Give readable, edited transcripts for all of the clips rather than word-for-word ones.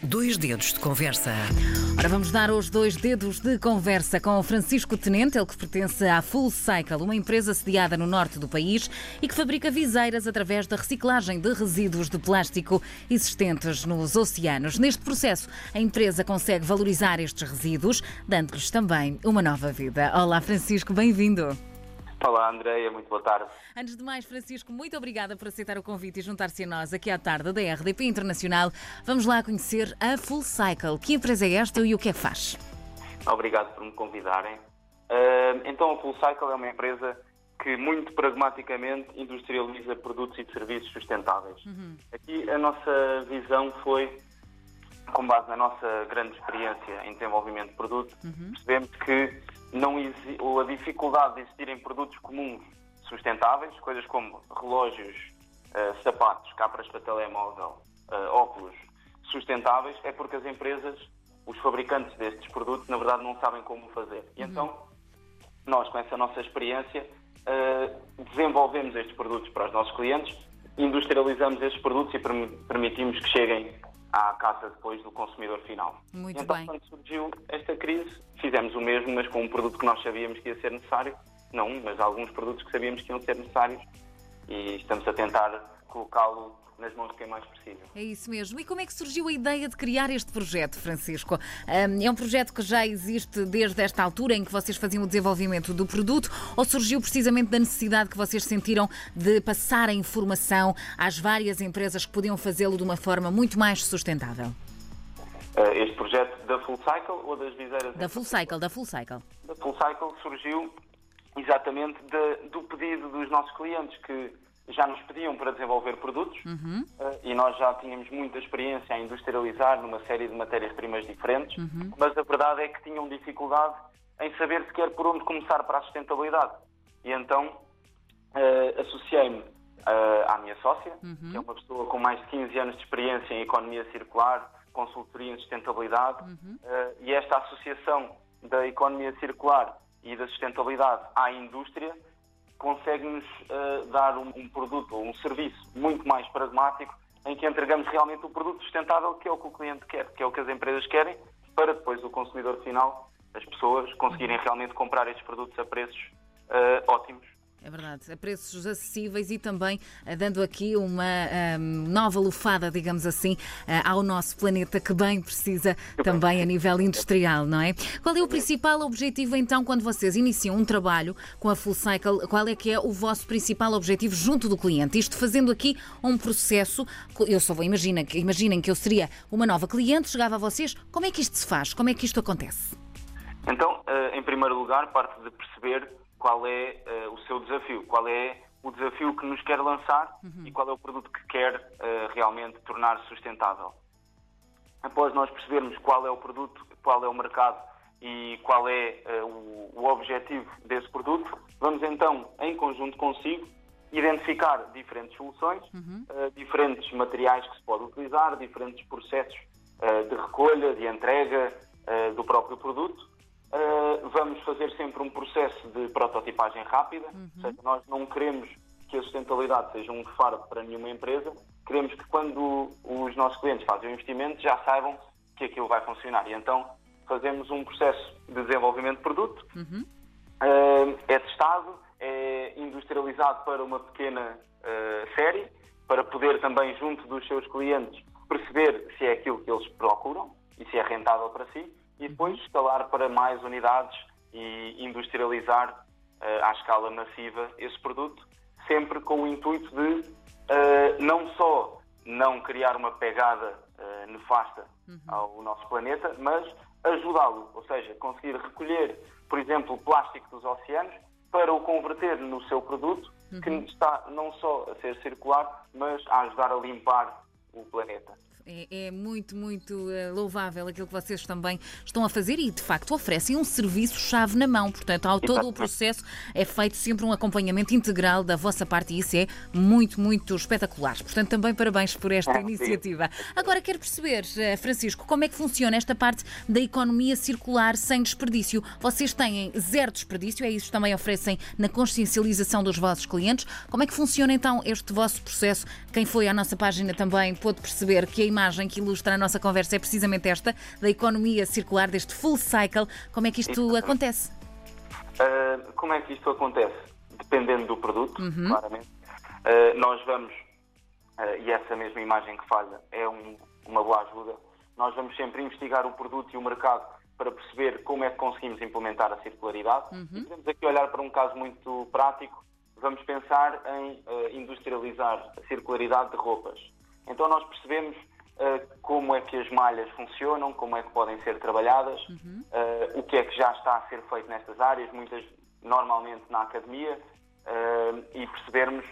Dois dedos de conversa. Ora, vamos dar os dois dedos de conversa com o Francisco Tenente, ele que pertence à Full Cycle, uma empresa sediada no norte do país e que fabrica viseiras através da reciclagem de resíduos de plástico existentes nos oceanos. Neste processo, a empresa consegue valorizar estes resíduos, dando-lhes também uma nova vida. Olá, Francisco, bem-vindo. Olá, Andreia, muito boa tarde. Antes de mais, Francisco, muito obrigada por aceitar o convite e juntar-se a nós aqui à tarde da RDP Internacional. Vamos lá conhecer a Full Cycle. Que empresa é esta e o que é que faz? Obrigado por me convidarem. Então, a Full Cycle é uma empresa que muito pragmaticamente industrializa produtos e serviços sustentáveis. Aqui a nossa visão foi, com base na nossa grande experiência em desenvolvimento de produtos, percebemos que a dificuldade de existirem produtos comuns sustentáveis, coisas como relógios, sapatos, cáparas para telemóvel, óculos sustentáveis, é porque as empresas, os fabricantes destes produtos, na verdade não sabem como fazer. E então, nós, com essa nossa experiência, desenvolvemos estes produtos para os nossos clientes, industrializamos estes produtos e permitimos que cheguem à casa depois do consumidor final. Muito então, bem. quando surgiu esta crise, fizemos o mesmo, mas com um produto que nós sabíamos que ia ser necessário. Não, mas alguns produtos que sabíamos que iam ser necessários e estamos a tentar colocá-lo nas mãos de quem mais precisa. É isso mesmo. E como é que surgiu a ideia de criar este projeto, Francisco? É um projeto que já existe desde esta altura em que vocês faziam o desenvolvimento do produto ou surgiu precisamente da necessidade que vocês sentiram de passar a informação às várias empresas que podiam fazê-lo de uma forma muito mais sustentável? Este projeto da Full Cycle ou das viseiras? Da Full Cycle. Da Full Cycle surgiu exatamente do pedido dos nossos clientes que já nos pediam para desenvolver produtos e nós já tínhamos muita experiência a industrializar numa série de matérias-primas diferentes, mas a verdade é que tinham dificuldade em saber sequer por onde começar para a sustentabilidade. E então associei-me à minha sócia, que é uma pessoa com mais de 15 anos de experiência em economia circular, consultoria em sustentabilidade, e esta associação da economia circular e da sustentabilidade à indústria consegue-nos dar um produto ou um serviço muito mais pragmático em que entregamos realmente o produto sustentável que é o que o cliente quer, que é o que as empresas querem, para depois o consumidor final, as pessoas, conseguirem realmente comprar estes produtos a preços ótimos. É verdade, a preços acessíveis e também dando aqui uma nova lufada, digamos assim, ao nosso planeta que bem precisa também a nível industrial, não é? Qual é o principal objetivo então quando vocês iniciam um trabalho com a Full Cycle? Qual é que é o vosso principal objetivo junto do cliente? Isto fazendo aqui um processo, eu só vou imaginem que eu seria uma nova cliente, chegava a vocês, como é que isto se faz? Como é que isto acontece? Então, em primeiro lugar, parte de perceber qual é o seu desafio, qual é o desafio que nos quer lançar e qual é o produto que quer realmente tornar sustentável. Após nós percebermos qual é o produto, qual é o mercado e qual é o objetivo desse produto, vamos então, em conjunto consigo, identificar diferentes soluções, diferentes materiais que se pode utilizar, diferentes processos de recolha, de entrega do próprio produto. Vamos fazer sempre um processo de prototipagem rápida, ou seja, nós não queremos que a sustentabilidade seja um fardo para nenhuma empresa, queremos que quando os nossos clientes fazem o investimento já saibam que aquilo vai funcionar. E então fazemos um processo de desenvolvimento de produto, é testado, é industrializado para uma pequena série, para poder também, junto dos seus clientes, perceber se é aquilo que eles procuram e se é rentável para si, e depois escalar para mais unidades e industrializar à escala massiva esse produto, sempre com o intuito de não só não criar uma pegada nefasta ao nosso planeta, mas ajudá-lo, ou seja, conseguir recolher, por exemplo, o plástico dos oceanos para o converter no seu produto, que está não só a ser circular, mas a ajudar a limpar o planeta. É muito, muito louvável aquilo que vocês também estão a fazer e, de facto, oferecem um serviço-chave na mão. Portanto, ao todo o processo é feito sempre um acompanhamento integral da vossa parte e isso é muito, muito espetacular. Portanto, também parabéns por esta iniciativa. Agora, quero perceber, Francisco, como é que funciona esta parte da economia circular sem desperdício? Vocês têm zero desperdício, é isso que também oferecem na consciencialização dos vossos clientes. Como é que funciona, então, este vosso processo? Quem foi à nossa página também pôde perceber que a imagem que ilustra a nossa conversa é precisamente esta, da economia circular, deste full cycle. Como é que isto acontece? Como é que isto acontece? Dependendo do produto, claramente. Nós vamos, e essa mesma imagem que falha é uma boa ajuda, nós vamos sempre investigar o produto e o mercado para perceber como é que conseguimos implementar a circularidade. E podemos aqui olhar para um caso muito prático. Vamos pensar em industrializar a circularidade de roupas. Então nós percebemos como é que as malhas funcionam, como é que podem ser trabalhadas, o que é que já está a ser feito nestas áreas, normalmente na academia, e percebermos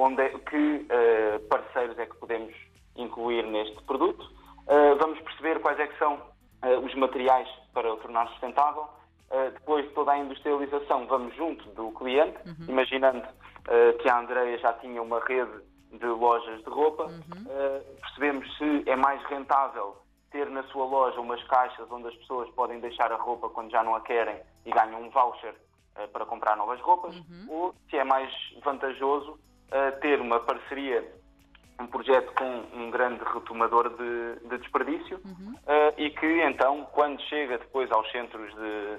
que parceiros é que podemos incluir neste produto. Vamos perceber quais é que são os materiais para o tornar sustentável. Depois de toda a industrialização, vamos junto do cliente, imaginando que a Andreia já tinha uma rede de lojas de roupa, percebemos se é mais rentável ter na sua loja umas caixas onde as pessoas podem deixar a roupa quando já não a querem e ganham um voucher para comprar novas roupas, ou se é mais vantajoso ter uma parceria, um projeto com um grande retomador de desperdício, e que então, quando chega depois aos centros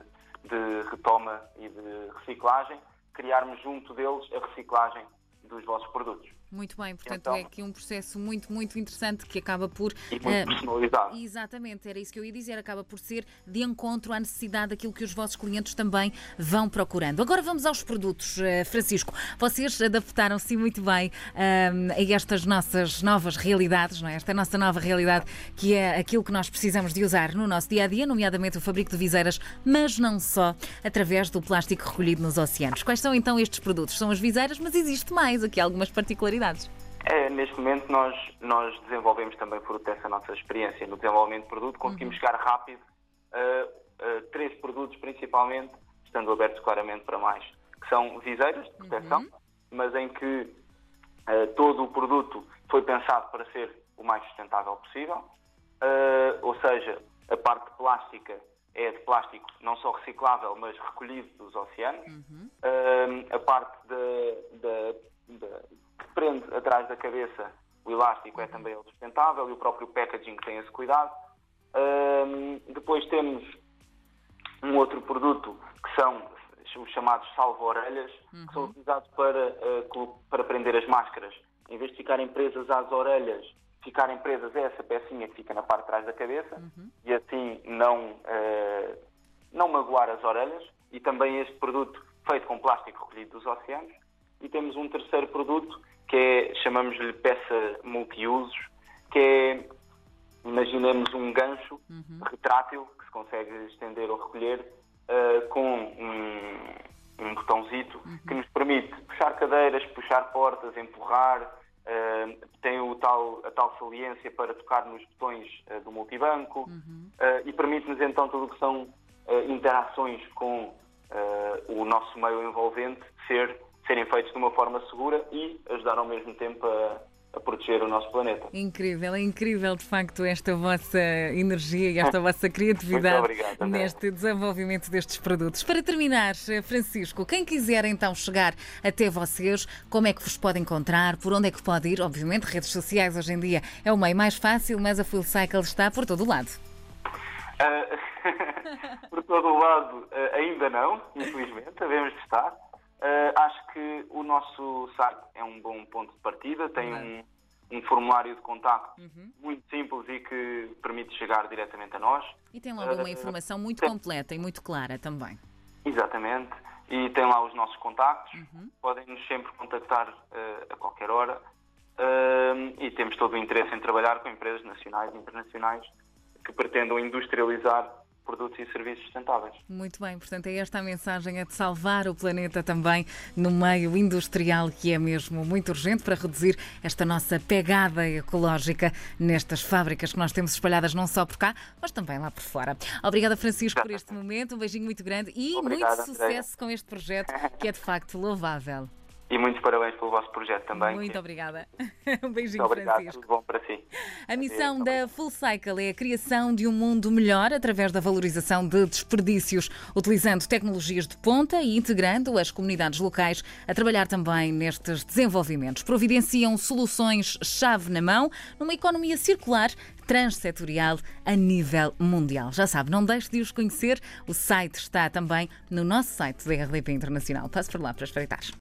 de retoma e de reciclagem, criarmos junto deles a reciclagem dos vossos produtos. Muito bem, portanto então, é aqui um processo muito, muito interessante que acaba por... E muito personalizado. Exatamente, era isso que eu ia dizer, acaba por ser de encontro à necessidade daquilo que os vossos clientes também vão procurando. Agora vamos aos produtos, Francisco. Vocês adaptaram-se muito bem a estas nossas novas realidades, não é? Esta nossa nova realidade que é aquilo que nós precisamos de usar no nosso dia-a-dia, nomeadamente o fabrico de viseiras, mas não só, através do plástico recolhido nos oceanos. Quais são então estes produtos? São as viseiras, mas existe mais, aqui algumas particularidades. Neste momento nós desenvolvemos também, fruto dessa nossa experiência no desenvolvimento de produto, conseguimos chegar rápido a 3 produtos principalmente, estando abertos claramente para mais, que são viseiras de proteção, mas em que todo o produto foi pensado para ser o mais sustentável possível, ou seja, a parte plástica é de plástico não só reciclável, mas recolhido dos oceanos, a parte que prende atrás da cabeça o elástico é também sustentável, e o próprio packaging tem esse cuidado. Depois temos um outro produto que são os chamados salva-orelhas, que são utilizados para prender as máscaras. Em vez de ficarem presas às orelhas, ficarem presas a essa pecinha que fica na parte de trás da cabeça, e assim não magoar as orelhas. E também este produto feito com plástico recolhido dos oceanos. E temos um terceiro produto que chamamos-lhe peça multiusos, que é, imaginemos um gancho retrátil que se consegue estender ou recolher com um botãozito que nos permite puxar cadeiras, puxar portas, empurrar, tem a tal saliência para tocar nos botões do multibanco, e permite-nos então tudo o que são interações com o nosso meio envolvente serem feitos de uma forma segura e ajudar ao mesmo tempo a proteger o nosso planeta. Incrível, é incrível de facto esta vossa energia e esta vossa criatividade neste desenvolvimento destes produtos. Para terminar, Francisco, quem quiser então chegar até vocês, como é que vos pode encontrar, por onde é que pode ir? Obviamente, redes sociais hoje em dia é o meio mais fácil, mas a Full Cycle está por todo o lado. Por todo o lado ainda não, infelizmente, devemos de estar. Acho que o nosso site é um bom ponto de partida, tem um formulário de contacto muito simples e que permite chegar diretamente a nós. E tem logo uma informação muito completa e muito clara também. Exatamente, e tem lá os nossos contactos, podem-nos sempre contactar a qualquer hora, e temos todo o interesse em trabalhar com empresas nacionais e internacionais que pretendam industrializar produtos e serviços sustentáveis. Muito bem, portanto é esta a mensagem, é de salvar o planeta também no meio industrial, que é mesmo muito urgente para reduzir esta nossa pegada ecológica nestas fábricas que nós temos espalhadas não só por cá, mas também lá por fora. Obrigada, Francisco, por este momento, um beijinho muito grande e muito sucesso com este projeto que é de facto louvável. E muitos parabéns pelo vosso projeto também. Muito obrigada. Um beijinho, muito obrigado, Francisco. Tudo bom para si. A missão da Full Cycle é a criação de um mundo melhor através da valorização de desperdícios, utilizando tecnologias de ponta e integrando as comunidades locais a trabalhar também nestes desenvolvimentos. Providenciam soluções chave na mão numa economia circular transsetorial a nível mundial. Já sabe, não deixe de os conhecer. O site está também no nosso site da RDP Internacional. Passe por lá para espreitar.